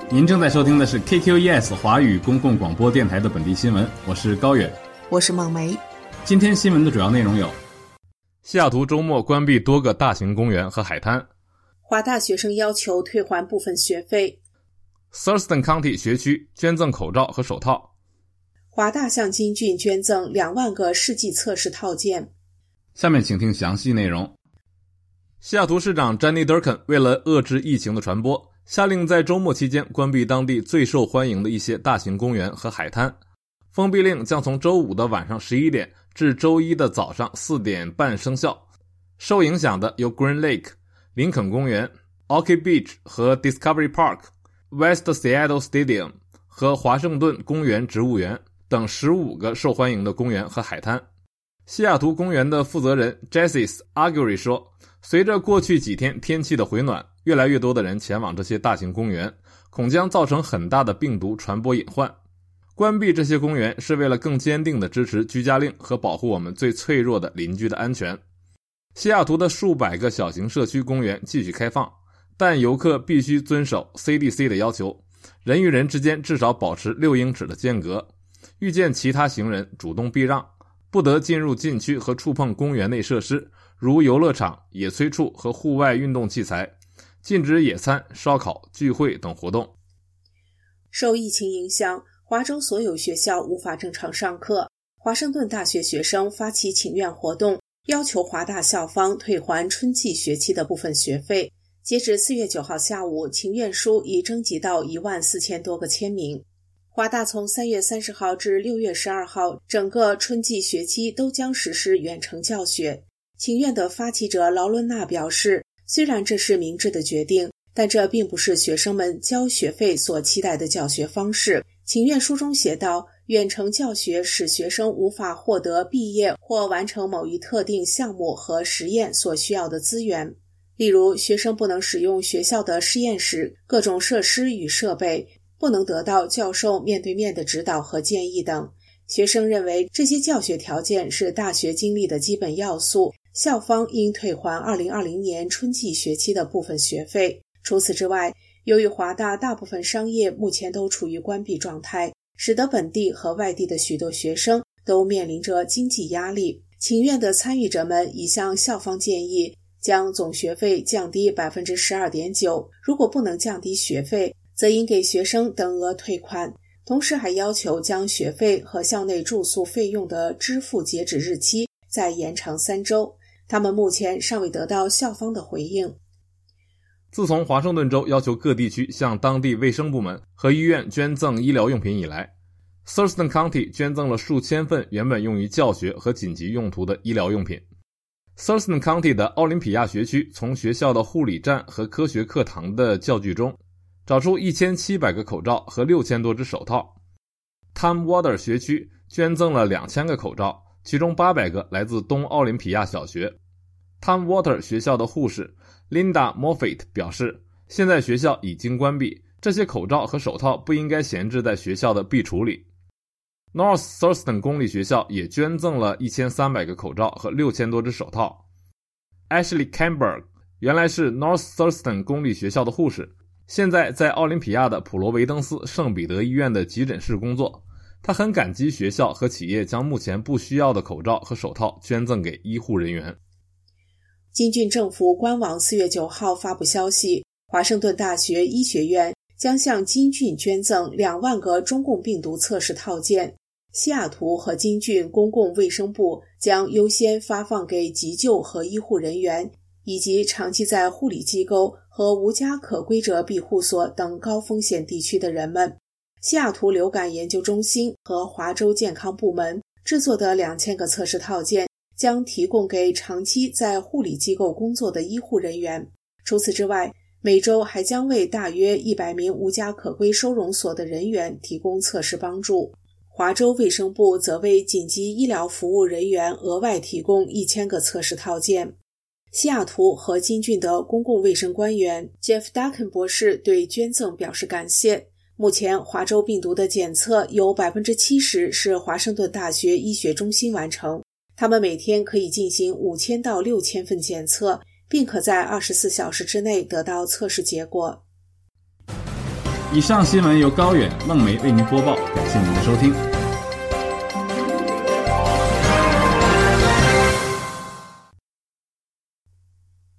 您正在收听的是 KQES 华语公共广播电台的本地新闻，我是高远， 我是孟梅。 今天新闻的主要内容有： 西雅图周末关闭多个大型公园和海滩； 华大学生要求退还部分学费； Thurston County 学区捐赠口罩和手套； 华大向金郡捐赠2万个试剂测试套件。 下面请听详细内容。 西雅图市长詹妮·德肯为了遏制疫情的传播，下令在周末期间关闭当地最受欢迎的一些大型公园和海滩。封闭令将从周五的晚上11点至周一的早上4点半生效。受影响的有 Green Lake、林肯公园、Orchid Beach 和 Discovery Park、West Seattle Stadium 和华盛顿公园植物园等15个受欢迎的公园和海滩。西雅图公园的负责人 Jessis Argury 说，随着过去几天天气的回暖，越来越多的人前往这些大型公园，恐将造成很大的病毒传播隐患。关闭这些公园是为了更坚定地支持居家令和保护我们最脆弱的邻居的安全。西雅图的数百个小型社区公园继续开放，但游客必须遵守 CDC 的要求，人与人之间至少保持6英尺的间隔，遇见其他行人主动避让，不得进入禁区和触碰公园内设施，如游乐场、野炊处和户外运动器材，禁止野餐、烧烤、聚会等活动。 受疫情影响，华州所有学校无法正常上课。华盛顿大学学生发起请愿活动，要求华大校方退还春季学期的部分学费。截止4月9号下午，请愿书已征集到14000多个签名。华大从3月30号至6月12号，整个春季学期都将实施远程教学。请愿的发起者劳伦纳表示，虽然这是明智的决定，但这并不是学生们交学费所期待的教学方式。请愿书中写道，远程教学使学生无法获得毕业或完成某一特定项目和实验所需要的资源。例如，学生不能使用学校的实验室、各种设施与设备，不能得到教授面对面的指导和建议等。学生认为这些教学条件是大学经历的基本要素，校方应退还2020年春季学期的部分学费。除此之外，由于华大大部分商业目前都处于关闭状态，使得本地和外地的许多学生都面临着经济压力。请愿的参与者们已向校方建议将总学费降低 12.9%， 如果不能降低学费，则应给学生等额退款。同时还要求将学费和校内住宿费用的支付截止日期再延长3周。他们目前尚未得到校方的回应。 自从华盛顿州要求各地区向当地卫生部门和医院捐赠医疗用品以来， Thurston County 捐赠了数千份原本用于教学和紧急用途的医疗用品。Thurston County 的奥林匹亚学区从学校的护理站和科学课堂的教具中找出1700个口罩和6000多只手套。Tom Water 学区捐赠了2000个口罩，其中800个来自东奥林匹亚小学。Tom Water 学校的护士 Linda Moffitt 表示，现在学校已经关闭，这些口罩和手套不应该闲置在学校的壁橱里。North Thurston 公立学校也捐赠了1300个口罩和6000多只手套。Ashley Campbell 原来是 North Thurston 公立学校的护士，现在在奥林匹亚的普罗维登斯圣彼得医院的急诊室工作。他很感激学校和企业将目前不需要的口罩和手套捐赠给医护人员。 金郡政府官网4月9号发布消息，华盛顿大学医学院将向金郡捐赠2万个中共病毒测试套件。西雅图和金郡公共卫生部将优先发放给急救和医护人员，以及长期在护理机构和无家可归者庇护所等高风险地区的人们。西雅图流感研究中心和华州健康部门制作的2000个测试套件将提供给长期在护理机构工作的医护人员。除此之外，每周还将为大约100名无家可归收容所的人员提供测试帮助。华州卫生部则为紧急医疗服务人员额外提供1000个测试套件。西雅图和金郡的公共卫生官员 Jeff Duncan 博士对捐赠表示感谢。目前华州病毒的检测有 70% 是华盛顿大学医学中心完成，他们每天可以进行5000到6000份检测，并可在24小时之内得到测试结果。 以上新闻由高远、孟梅为您播报，感谢您的收听。